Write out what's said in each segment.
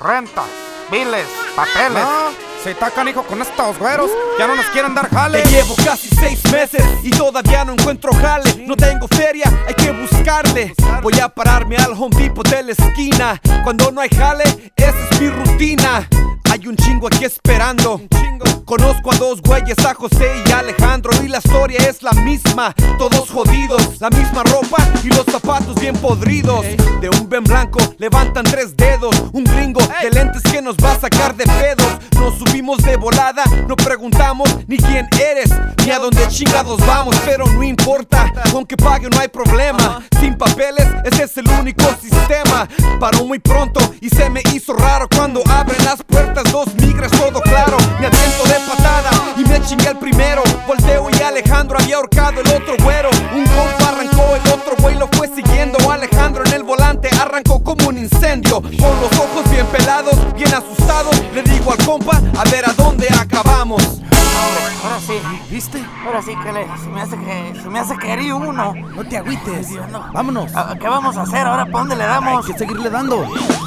rentas, biles, papeles. No, se está canijo con estos güeros, ya no nos quieren dar jale. Ya llevo casi 6 meses y todavía no encuentro jale. No tengo feria, hay que buscarle. Voy a pararme al Home Depot de la esquina. Cuando no hay jale, esa es mi rutina. Hay un chingo aquí esperando. Conozco a 2 güeyes, a José y Alejandro, y la historia es la misma. Todos jodidos, la misma ropa y los zapatos bien podridos. De un Ben blanco levantan 3 dedos. Un gringo de lentes que nos va a sacar de pedos. Nos subimos de volada, no preguntamos ni quién eres ni a dónde chingados vamos. Pero no importa, con que pague no hay problema. Sin papeles, ese es el único sistema. Paró muy pronto y se me hizo raro cuando abren las puertas 2 migres, todo claro. Me aviento de patada y me chingué el primero. Volteo y Alejandro había ahorcado el otro güero. Un compa arrancó, el otro güey lo fue siguiendo. Alejandro en el volante arrancó como un incendio. Con los ojos bien pelados, bien asustados, le digo al compa, a ver a dónde acabamos. Ahora sí, ¿Viste? ahora sí que se me hace que herí uno. No te agüites. Dios, no. Vámonos. ¿Qué vamos a hacer ahora? ¿Para dónde le damos? Hay que seguirle dando.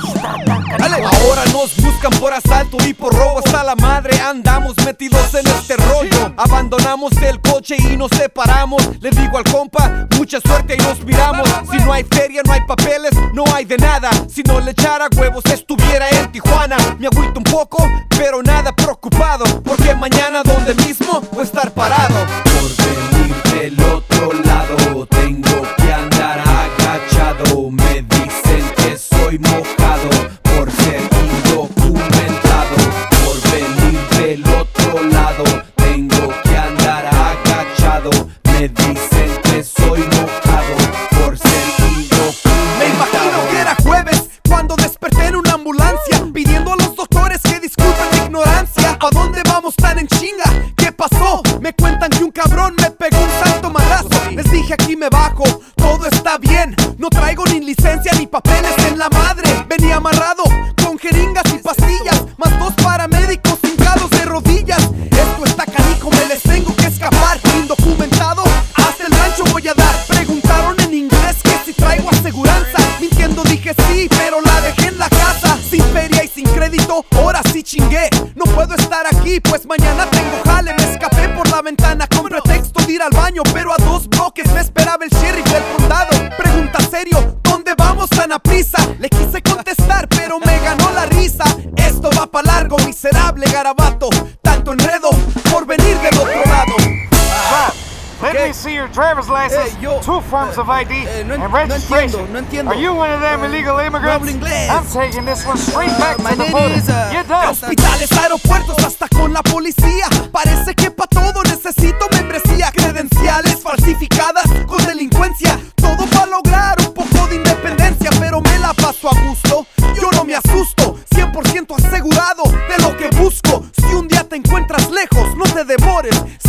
Dale. Ahora nos buscan por asalto y por robo hasta la madre. Andamos metidos en este rollo. Abandonamos el coche y nos separamos. Le digo al compa, mucha suerte y nos miramos. Si no hay feria, no hay papeles, no hay de nada. Si no le echara huevos, estuviera en Tijuana. Me agüito un poco, pero nada preocupado, porque mañana donde mismo voy a estar parado. Por venir del otro lado tengo que andar agachado. Me dicen que soy mojado por ser indocumentado. Por venir del otro lado tengo que andar agachado. Me dicen que soy mojado por ser indocumentado. Me imagino que era jueves cuando desperté en una ambulancia, pidiendo a los doctores que disculpen mi ignorancia. ¿A dónde vamos tan en chinga? ¿Qué pasó? Me cuentan que un cabrón me pegó un santo madrazo. Les dije aquí me bajo, todo está bien. No traigo ni licencia ni papeles en la madre. Venía amarrado con jeringas y pastillas, más 2 paramédicos hincados de rodillas. Esto está canijo, me les tengo que escapar. Indocumentado, hasta el rancho voy a dar. Preguntaron en inglés que si traigo aseguranza. Mintiendo dije sí, pero la dejé en la casa. Sin feria y sin crédito, ahora sí chingué. No puedo estar aquí, pues mañana tengo jale. Me escapé por la ventana con pretexto de ir al baño, pero a 2 bloques me esperaba el sheriff del condado. Pregunta serio, ¿dónde vamos tan a prisa? Le quise contestar, pero me ganó la risa. Esto va pa' largo, miserable garabato. Tanto enredo por venir del otro lado. Let me see your driver's license, yo, 2 forms of ID, no and registration. no entiendo. Are you one of them illegal immigrants? No hablo inglés. I'm taking this one straight back My to the name border. is, You're done. Hospitales, aeropuertos, hasta con la policía. Parece que pa' todo necesito membresía. Credenciales falsificadas con delincuencia. Todo pa' lograr un poco de independencia. Pero me la paso a gusto, yo no me asusto. 100% asegurado de lo que busco. Si un día te encuentras lejos, no te demores.